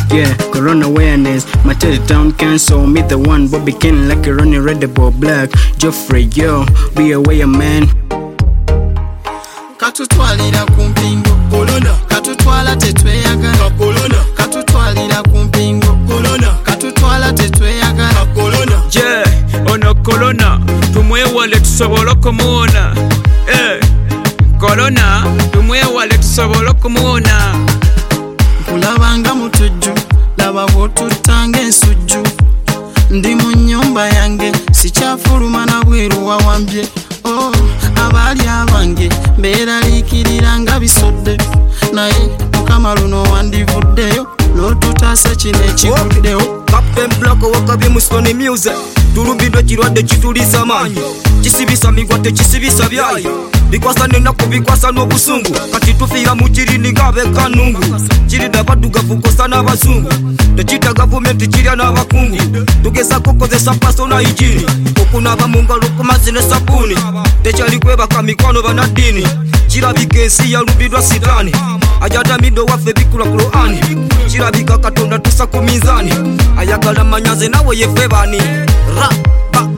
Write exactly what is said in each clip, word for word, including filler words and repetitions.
Yeah, corona awareness. My town cancel. Me the one, Bobby King like a running red ball black. Geoffrey, yo, be aware, man. Katutwalira kumpingo corona, katutwala tetweyagala corona, katutwalira kumpingo corona, katutwala tetweyagala corona. Je, ono corona, tumwewale tusobola okumuwona. Eh, corona, tumwewale tusobola okumuwona. Kulabanga mutujju, laba bw'otutanga ensujju. Ndi mu nnyumba yange, sikyafuluma na bweru wawambye. Oh, abali abange beeraliikirira nga bisodde, naye mukama luno wandivuddeyo n'otutaasa kino ekiguddewo. Captain Black wakabye mu Sony Music, tulumbidde kirwadde kitulisa maanyi, kisibisa migwa tekisibisa byayo, bikwasa n'ennaku bikwasa n'obusungu, kati tufiira mu kirini ng'abekanungu, kiridde abaddugavu kosa n'abazungu, tekita gavumenti kirya n'abakungu, tugezaako kozesa personal hygiene, okunaaba mu ngalo ku mazzi ne sabbuuni, tekyali kwebaka mikwano bannaddiini, kirabika ensi yalumbidwa sitaani, ajatamidde waffe bikula Qur'ani, kirabika Katonda tusa ku minzaani, ayagala manyaze nawe yefe bani ra ba.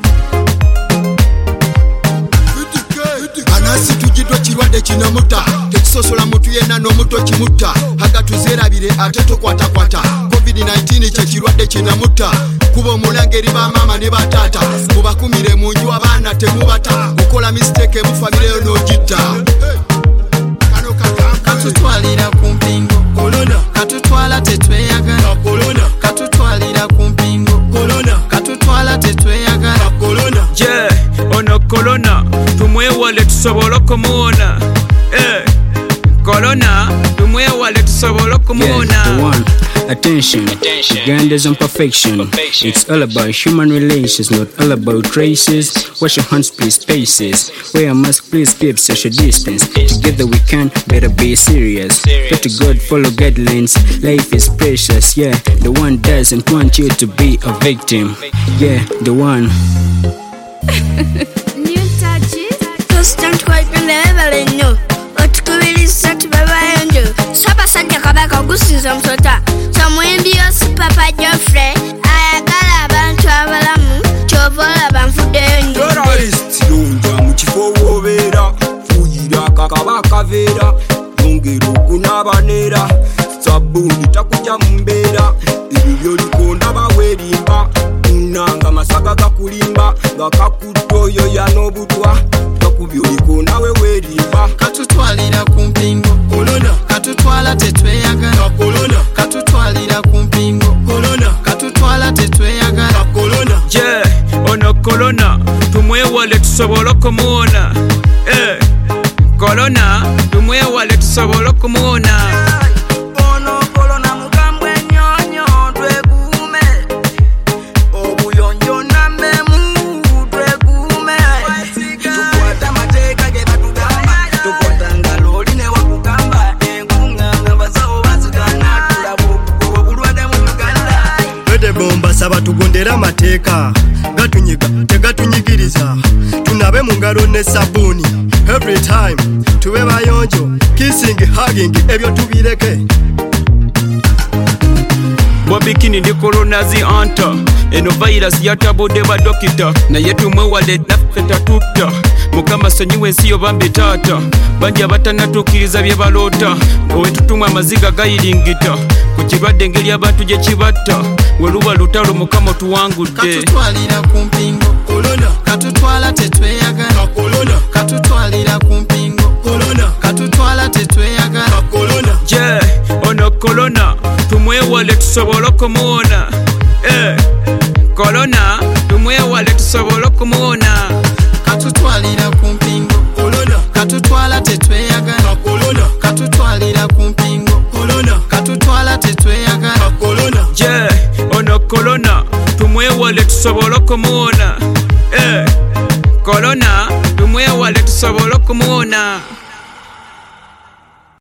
Anasi tujidwa kirwadde kinamuta, tekisosola mutu yenna n'omuto kimutta, haga tuzerabire ate tokwatakwata. covid nineteen kye kirwadde kinamuta, kuba omulangeri bamaama ne bataata, mubakumire mu nju abaana temubata, okola mistake mufabireyo n'ogitta. Katutwalira kumpingo corona, katutwala tetweyagala corona, katutwalira kumpingo corona, katutwala tetweyagala corona. Je, ono corona, tumwewale tusobola okumuwona. Eh, corona, tumwewale tusobola okumuwona. Yeah, the one. Attention, Uganda's on perfection. perfection. It's all about human relations, not all about races. Wash your hands, please, spaces. Wear a mask, please, keep social distance. Together we can, better be serious. Pray to God, follow guidelines. Life is precious, yeah. The one doesn't want you to be a victim. Yeah, the one. New touches. Constant quite never know. Otukubiriza tubabayonjo. Saba sanja kabaka gusiza msota. Samwembi yosi Papa Geoffrey. Ayagala abantu abalamu. Chovola banfudeyo nyo. Terrorist yonja mu kifo wobeera, fuyira kakaba kaveera, yongera okunabanera, sabbuuni takujja mu mbeera, ebyo likonda bawerimba, unanga masaga gakulimba, nga kakutta oyo yan'obutwa, takubyo likonda we werimba. Katutwalira kumpingo corona, katutwala tetweyagala corona, katutwalira kumpingo corona, katutwala tetweyagala corona. Je, ono corona, tumwewale tusobola okumuwona. Eh, corona, tumwewale tusobola okumuwona. Ono corona mugambwe nnyonyo twekuume, obuyonjo nammemu twekuume, tukwata amateeka ge batugamba, tukwata ngalo oli ne wakugamba, enkunga nga basawo bazigana, tulaba obukubo obulwadde mu Uganda. Twede bomba saba tugondera amateeka, gatunyiga tegatunyigiriza, tunabe mu ngalo ne sabbuuni, every time tube bayonjo, kissing hugging ebyo tubireke. Bobby King ndi corona zi anta, eno virus yatabudde ba dokita, naye tumwewale naffe tatutta, mukama sonyiwa ensi yo bambi taata, bangi abatanatuukiriza bye baloota, owe tutumwa amaziga gayiringita, ku kirwadde engeri abantu gye kibatta, we luba lutalo mukama tuwangudde. Katutwalira kumpingo corona, katutwala tetweyagala corona, katutwalira kumpingo corona, katutwala tetweyagala corona. Je, ono corona, tumwewale tusobola okumuwona. Eh, corona, tumwewale tusobola okumuwona. Katutwalira kumpingo corona, katutwala tetweyagala corona, katutwalira kumpingo corona, katutwala tetweyagala corona. Je, ono corona, tumwewale tusobola okumuwona. Eh, corona, tumwewale tusobola okumuwona.